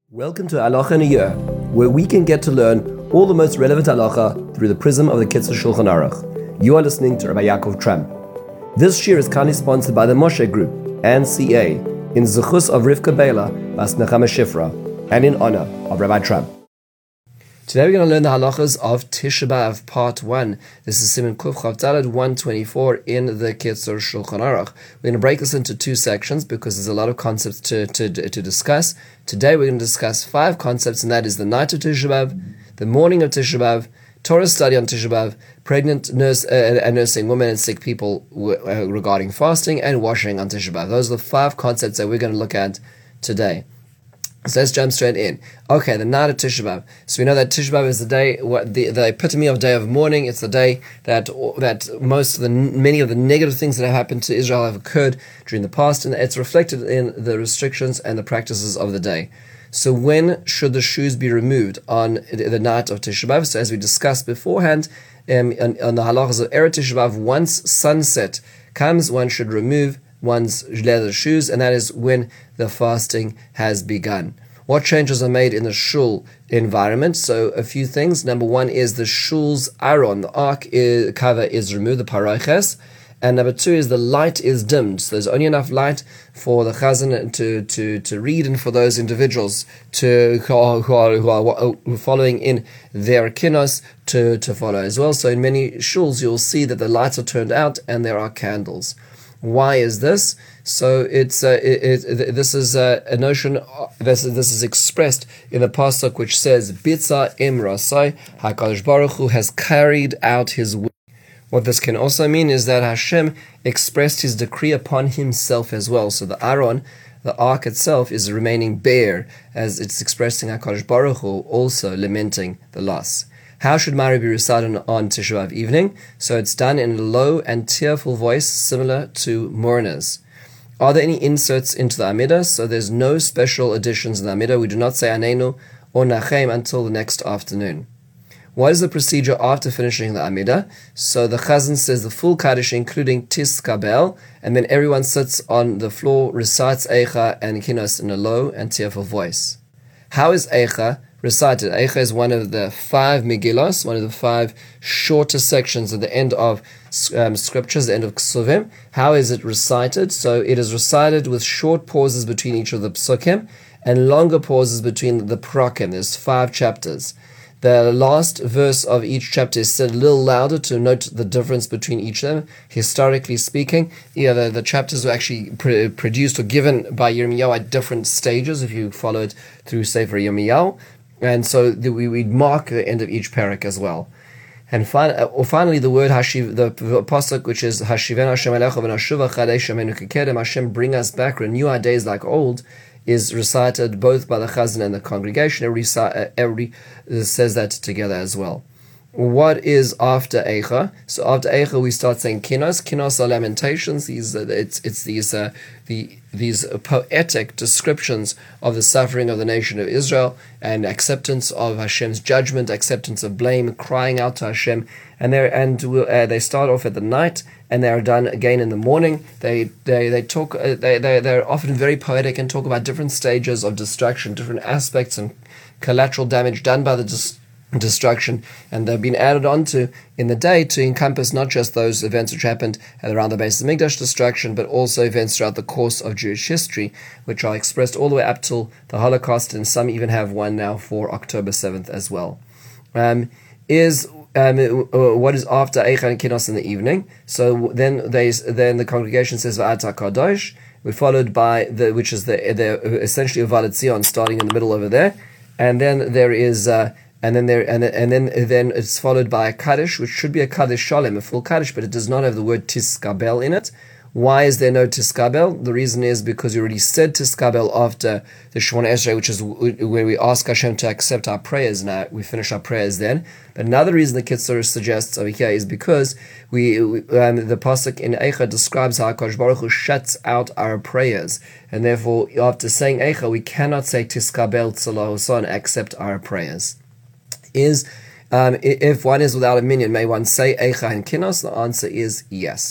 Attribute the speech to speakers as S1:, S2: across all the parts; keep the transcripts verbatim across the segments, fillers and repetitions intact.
S1: Welcome to Halacha in a Year, where we can get to learn all the most relevant halacha through the prism of the Kitzur Shulchan Aruch. You are listening to Rabbi Yaakov Tramp. This year is kindly sponsored by the Moshe Group and C A in Zechus of Rivka Bela Bas Nechama Shifra and in honor of Rabbi Tramp. Today we're going to learn the halachas of Tisha B'Av Part one. This is Siman Kuf Chav Daled one twenty-four in the Kitzur Shulchan Aruch. We're going to break this into two sections because there's a lot of concepts to, to, to discuss. Today we're going to discuss five concepts, and that is the night of Tisha B'Av, the morning of Tisha B'Av, Torah study on Tisha B'Av, pregnant nurse uh, and nursing women and sick people uh, regarding fasting, and washing on Tisha B'Av. Those are the five concepts that we're going to look at today. So let's jump straight in. Okay, the night of Tisha B'Av. So we know that Tisha B'Av is the day, what the, the epitome of day of mourning. It's the day that that most of the many of the negative things that have happened to Israel have occurred during the past, and it's reflected in the restrictions and the practices of the day. So when should the shoes be removed on the night of Tisha B'Av? So as we discussed beforehand, um, on, on the halachas of Erev Tisha B'Av, once sunset comes, one should remove one's leather shoes, and that is when the fasting has begun. What changes are made in the shul environment? So a few things. Number one is the shul's aron, the ark is, cover is removed, the paroches. And number two is the light is dimmed. So there's only enough light for the chazan to, to, to read, and for those individuals to who are, who are, who are following in their kinos to, to follow as well. So in many shuls you'll see that the lights are turned out and there are candles. Why is this? So it's uh, it, it, this is uh, a notion. This this is expressed in the pasuk which says, "Bitza imrasai Hakadosh Baruch Hu has carried out His will." What this can also mean is that Hashem expressed His decree upon Himself as well. So the Aron, the ark itself, is remaining bare, as it's expressing Hakadosh Baruch Hu also lamenting the loss. How should Mari be recited on Tisha B'Av evening? So it's done in a low and tearful voice, similar to mourners. Are there any inserts into the Amidah? So there's no special additions in the Amidah. We do not say Anenu or Nachem until the next afternoon. What is the procedure after finishing the Amidah? So the Chazan says the full Kaddish, including Tis Kabel, and then everyone sits on the floor, recites Eicha and Kinos in a low and tearful voice. How is Eicha recited? Eicha is one of the five Megillos, one of the five shorter sections at the end of um, scriptures, the end of Ksuvim. How is it recited? So it is recited with short pauses between each of the psukim and longer pauses between the prakim. There's five chapters. The last verse of each chapter is said a little louder to note the difference between each of them. Historically speaking, yeah, the, the chapters were actually pr- produced or given by Yirmiyahu at different stages, if you follow it through Sefer Yirmiyahu. And so the, we would mark the end of each parak as well. And fin- or finally, the word Hashiv, the pasuk, which is Hashiven Hashem Elecha v'nashuva chadei shemenu kekedem, Hashem bring us back, renew our days like old, is recited both by the chazan and the congregation. Every, every says that together as well. What is after Eicha? So after Eicha, we start saying Kinos. Kinos are lamentations. These, uh, it's it's these uh, the these poetic descriptions of the suffering of the nation of Israel and acceptance of Hashem's judgment, acceptance of blame, crying out to Hashem. And they and uh, they start off at the night, and they are done again in the morning. They they they talk. Uh, they they they're often very poetic and talk about different stages of destruction, different aspects and collateral damage done by the destruction. destruction, and they've been added onto in the day to encompass not just those events which happened around the base of the Mikdash destruction, but also events throughout the course of Jewish history, which are expressed all the way up till the Holocaust, and some even have one now for October seventh as well. Um, is um, what is after Eicha and Kinos in the evening? So then they then the congregation says Va'ata Kadosh, we're followed by the which is the the essentially a Vaad Tzion starting in the middle over there, and then there is. Uh, And then there, and and then then it's followed by a kaddish, which should be a kaddish shalem, a full kaddish, but it does not have the word tiskabel in it. Why is there no tiskabel? The reason is because we already said tiskabel after the Shemona Esrei, which is where we ask Hashem to accept our prayers. Now we finish our prayers then. But another reason the Kitzur suggests over here is because we, we um, the pasuk in Eicha describes how Hakadosh Baruch Hu shuts out our prayers, and therefore after saying Eicha, we cannot say tiskabel tzalahosan, accept our prayers. Is um, if one is without a minyan, may one say Eicha and Kinos? The answer is yes.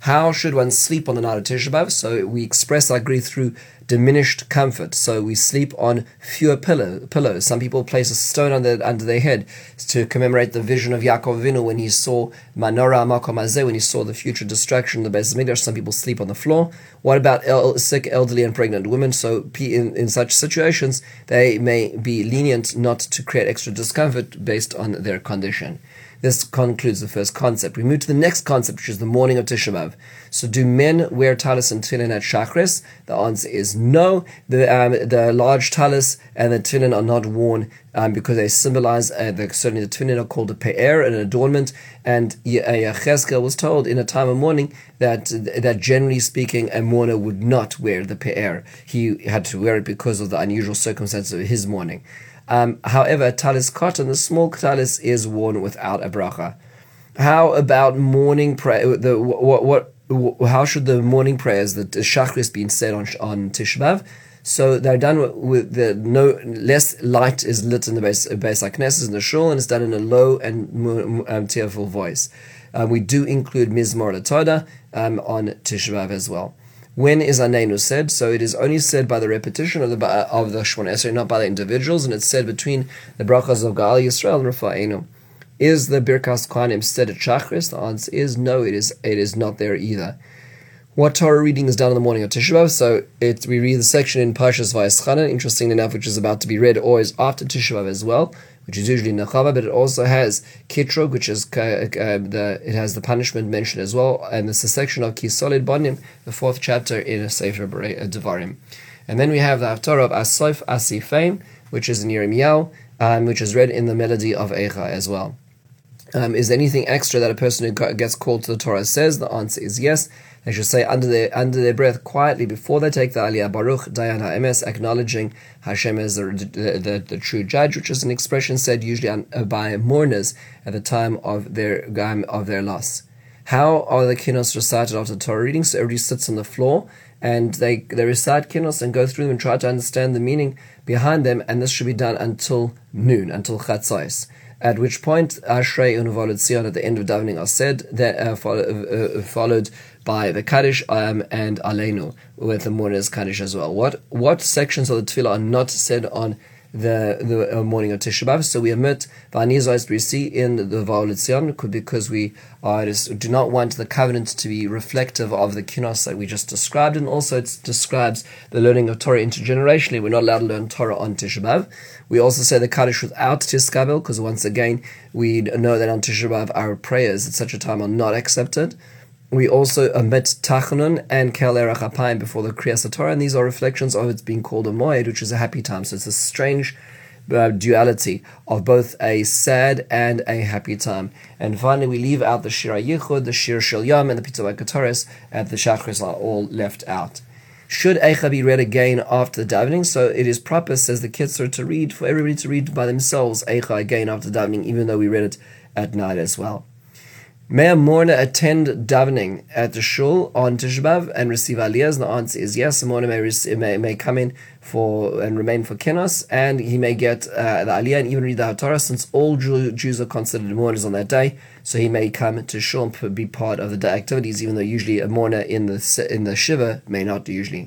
S1: How should one sleep on the night of Tisha B'Av? So we express our grief through diminished comfort. So we sleep on fewer pillow, pillows. Some people place a stone under, under their head to commemorate the vision of Yaakov Avinu when he saw Manora Makom Hazeh, when he saw the future destruction of the Beis Hamikdash. Some people sleep on the floor. What about el- sick, elderly, and pregnant women? So in, in such situations, they may be lenient not to create extra discomfort based on their condition. This concludes the first concept. We move to the next concept, which is the morning of Tisha B'Av. So do men wear talis and tefillin at Shachris? The answer is no. The um, the large talis and the tefillin are not worn um, because they symbolize, uh, the, certainly the tefillin are called a pe'er, an adornment, and Yechezkel was told in a time of mourning that, that generally speaking, a mourner would not wear the pe'er. He had to wear it because of the unusual circumstances of his mourning. Um, however, talis cotton, the small talis, is worn without a bracha. How about morning prayer? The what, what what how should the morning prayers, the shachris, be said on on Tisha B'Av? So they're done with, with the no less light is lit in the base Beis HaKnesses in the shul, and it's done in a low and um, tearful voice. Um, we do include Mizmor LaTodah um, on Tisha B'Av as well. When is Anenu said? So it is only said by the repetition of the of the Shemona Esrei, not by the individuals, and it's said between the brachas of Gaal Yisrael and Rafa'enu. Is the Birkas Kohanim said at Shachris? The answer is no, it is it is not there either. What Torah reading is done in the morning of Tisha B'Av? So it, we read the section in Parshas Vayeschanan, interestingly enough, which is about to be read always after Tisha B'Av as well, which is usually Nechava, but it also has Kitrog, which is uh, uh, the it has the punishment mentioned as well, and it's a section of Kisolid Bonim, the fourth chapter in a Sefer Devarim. And then we have the Haftarah of Asof Asifeim, which is in Yirmiyahu, um, which is read in the melody of Eicha as well. Um, is there anything extra that a person who gets called to the Torah says? The answer is yes. They should say under their under their breath quietly before they take the Aliyah, Baruch Dayan HaEmes, acknowledging Hashem as the, the, the, the true judge, which is an expression said usually on, uh, by mourners at the time of their um, of their loss. How are the kinos recited after Torah reading? So everybody sits on the floor and they, they recite kinos and go through them and try to understand the meaning behind them, and this should be done until noon, until chatzos. At which point, Ashrei Unuvolod Sion at the end of davening are said, that uh, follow, uh, followed by the Kaddish um, and Aleinu, with the mourner's Kaddish as well. What what sections of the Tefillah are not said on the the uh, morning of Tisha B'Av? So we omit V'anizos Brisi in the Volod Sion because we are, just, do not want the covenant to be reflective of the kinos that we just described, and also it describes the learning of Torah intergenerationally. We're not allowed to learn Torah on Tisha B'Av. We also say the Kaddish without Tiskabel, because once again, we know that on Tisha B'Av our prayers at such a time are not accepted. We also omit Tachanun and Kel Erech Apayim before the Kriyas Torah, and these are reflections of it being called a Moed, which is a happy time. So it's a strange uh, duality of both a sad and a happy time. And finally, we leave out the Shir HaYichud, the Shir Shel Yom, and the Pitzah HaKataris, and the Shachris are all left out. Should Eicha be read again after the davening? So it is proper, says the Kitzur, to read, for everybody to read by themselves Eicha again after the davening, even though we read it at night as well. May a mourner attend davening at the shul on Tisha B'Av and receive aliyahs? The answer is yes. A mourner may, receive, may may come in for and remain for kinos, and he may get uh, the aliyah and even read the Haftarah, since all Jew, Jews are considered mourners on that day. So he may come to shul and be part of the day activities, even though usually a mourner in the in the shiva may not usually.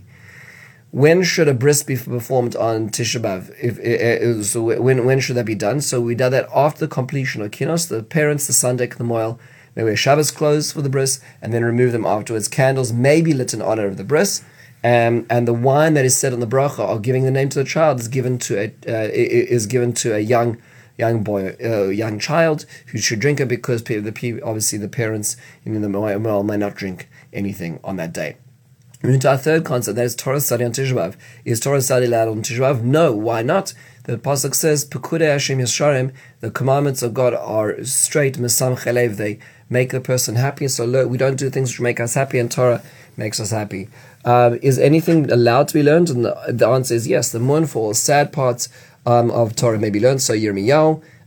S1: When should a bris be performed on Tisha B'Av? If, uh, so when when should that be done? So we do that after the completion of kinos. The parents, the sandek, the moel, they wear Shabbos clothes for the bris and then remove them afterwards. Candles may be lit in honor of the bris, um, and the wine that is said on the bracha of giving the name to the child is given to a uh, is given to a young young boy, uh, young child who should drink it, because the obviously the parents in the moel may not drink anything on that day. Moving to our third concept, that is Torah study on Tisha B'Av. Is Torah study allowed on Tisha B'Av? No, why not? The pasuk says, "Pekudei Hashem Yesharim." The commandments of God are straight, Mesam Chelev. They make the person happy. So look, we don't do things which make us happy, and Torah makes us happy. Uh, is anything allowed to be learned? And the, the answer is yes. The mournful, sad parts um, of Torah may be learned. So Yirmiyahu,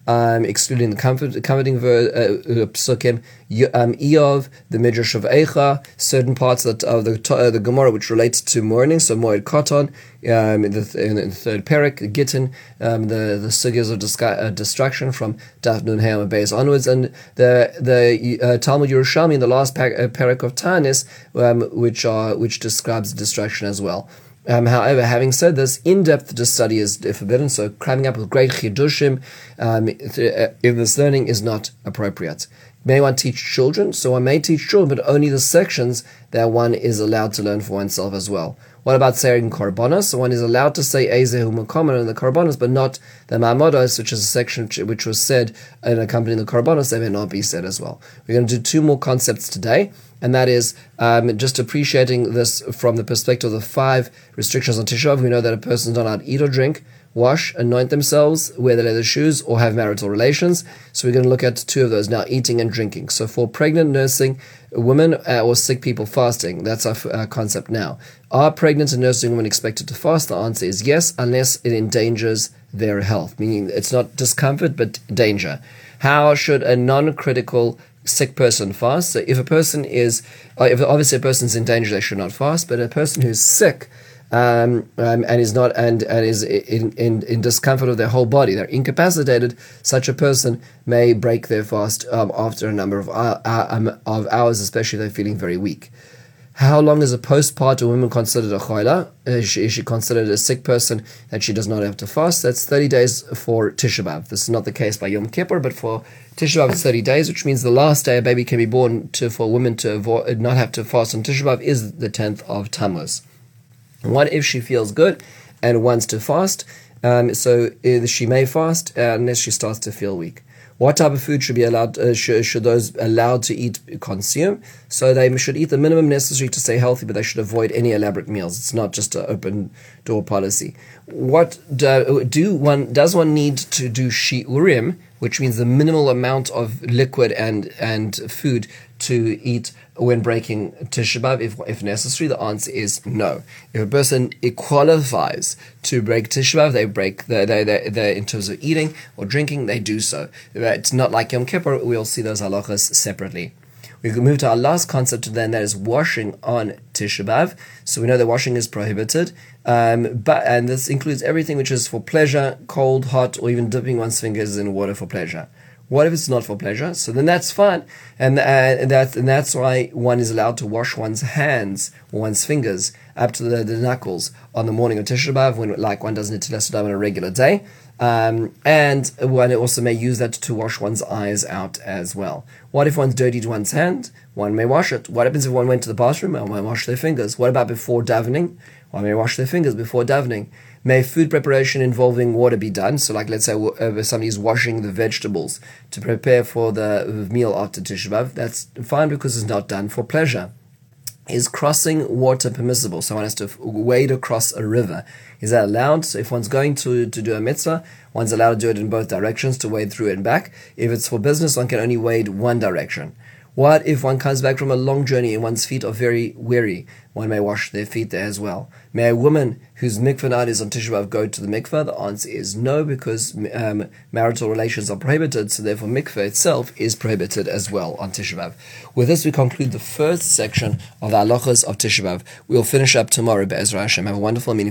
S1: um, excluding the comfort, comforting ver, uh, psukim, um, Eov, the Midrash of Eicha, certain parts of the, of the, uh, the Gemara which relates to mourning, so Moed Katan, um, in, the, in the third Perek, Gittin, um, the, the sugyas of disca- uh, destruction from Daf Nun Hey Amud Beis onwards, and the the uh, Talmud Yerushalmi in the last par- uh, Perek of Tanis, um, which are which describes destruction as well. Um, however, having said this, in-depth study is forbidden, so cramming up with great chidushim um, in this learning is not appropriate. May one teach children? So one may teach children, but only the sections that one is allowed to learn for oneself as well. What about saying korbanos? So one is allowed to say Ezehu Mukamana in the korbanos, but not the Ma'amodos, which is a section which, which was said in accompanying the korbanos, they may not be said as well. We're going to do two more concepts today, and that is um, just appreciating this from the perspective of the five restrictions on Tisha B'Av. We know that a person is not allowed to eat or drink, wash, anoint themselves, wear the leather shoes, or have marital relations. So we're going to look at two of those now, eating and drinking. So for pregnant, nursing women uh, or sick people, fasting. That's our uh, concept now. Are pregnant and nursing women expected to fast? The answer is yes, unless it endangers their health, meaning it's not discomfort, but danger. How should a non-critical sick person fast? So if a person is, if obviously a person's in danger, they should not fast, but a person who's sick, Um, um, and is not and, and is in, in, in discomfort of their whole body, they're incapacitated, such a person may break their fast um, after a number of, uh, um, of hours, especially if they're feeling very weak. How long is a postpartum woman considered a chayla? Is she, is she considered a sick person that she does not have to fast? That's thirty days for Tisha B'Av. This is not the case by Yom Kippur, but for Tisha B'Av it's thirty days, which means the last day a baby can be born to for a woman to avoid, not have to fast on Tisha B'Av is the tenth of Tammuz. What if she feels good and wants to fast? Um, so uh, she may fast uh, unless she starts to feel weak. What type of food should be allowed? Uh, should, should those allowed to eat consume? So they should eat the minimum necessary to stay healthy, but they should avoid any elaborate meals. It's not just an open door policy. What do, do one does one need to do shiurim, which means the minimal amount of liquid and and food to eat when breaking Tisha B'Av, if, if necessary? The answer is no. If a person it qualifies to break Tisha B'Av, they break the, they, they, they, in terms of eating or drinking, they do so. It's not like Yom Kippur, we'll see those halachas separately. We can move to our last concept then, that is washing on Tisha B'Av. So we know that washing is prohibited, um, but and this includes everything which is for pleasure, cold, hot, or even dipping one's fingers in water for pleasure. What if it's not for pleasure? So then that's fine, and, uh, and, that, and that's why one is allowed to wash one's hands or one's fingers up to the, the knuckles on the morning of Tisha B'Av, when like one does Netilas Yadayim on a regular day, um, and one also may use that to wash one's eyes out as well. What if one's dirtied one's hand? One may wash it. What happens if one went to the bathroom? One may wash their fingers. What about before davening? One may wash their fingers before davening. May food preparation involving water be done? So like, let's say uh, somebody's washing the vegetables to prepare for the meal after Tisha B'Av. That's fine because it's not done for pleasure. Is crossing water permissible? So one has to wade across a river. Is that allowed? So if one's going to, to do a mitzvah, one's allowed to do it in both directions, to wade through and back. If it's for business, one can only wade one direction. What if one comes back from a long journey and one's feet are very weary? One may wash their feet there as well. May a woman whose mikvah night is on Tisha B'Av go to the mikvah? The answer is no, because um, marital relations are prohibited, so therefore mikvah itself is prohibited as well on Tisha B'Av. With this, we conclude the first section of the halachas of Tisha B'Av. We'll finish up tomorrow, Be'ezra Hashem. Have a wonderful meeting.